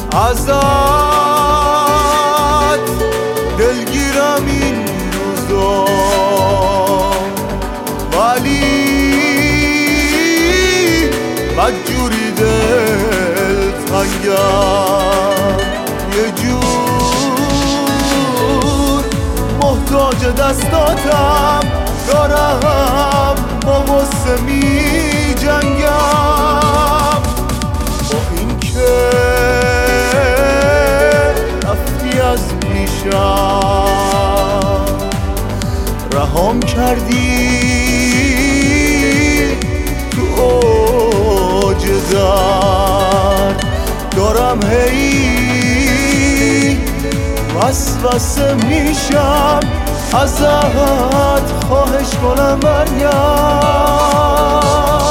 ازت دلگیرم این روزا، ولی بدجوری دل تنگم، یه جور محتاج دستاتم، دارم با غصه می جنگم. با این که رفتی از پیشم، رهام کردی تو اوج درد، دارم هی وسوسه میشم، ازت خواهش کنم برگرد.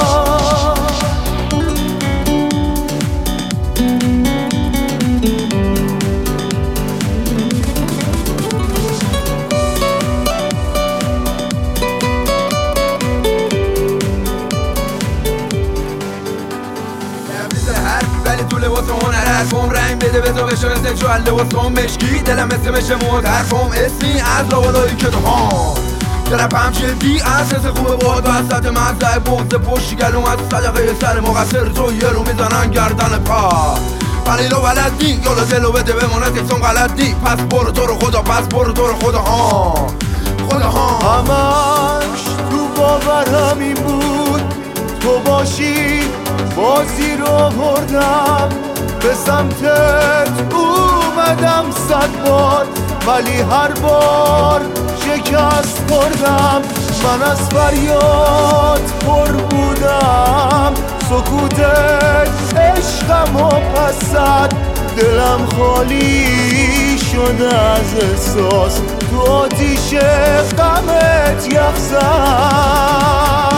ولی تو لباس هنر حرفم رنگ بده به تو بشناسه چو لباس کن مشکی، دلم مثل مشه موت حرفم اسمی از لابالایی که تو ها طرفم جدی از حس خوبه با تو وسط مزده بغض پشتی گلوم از صدقه سر مقصر تو یه رو میزنن گردن پا ولیلو بلدی یالا دلو بده بمونه تکسون غلطی، پس برو تو رو خدا، پس برو تو رو خدا ها خدا ها. همش تو باورم این بود تو باشی، بازی رو بردم به سمتت اومدم 100 بار، ولی هر بار شکست خوردم. من از فریاد پر بودم، سکوتت عشقم و پسد، دلم خالی شده از احساس، تو آتیش غمت یخ زد.